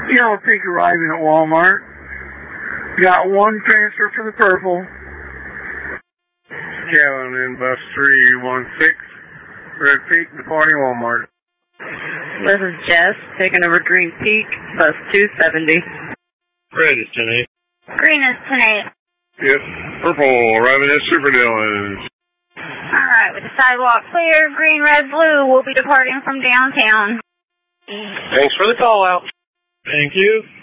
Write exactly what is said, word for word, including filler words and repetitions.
Yellow Peak arriving at Walmart. Got one transfer for the purple. Kevin in bus three one six. Red Peak departing Walmart. This is Jess taking over Green Peak, bus two seventy. Red is ten eight. Green is ten eight. Yes, purple arriving at Super Dillons. Alright, with the sidewalk clear, green, red, blue will be departing from downtown. Thanks for the call out. Thank you.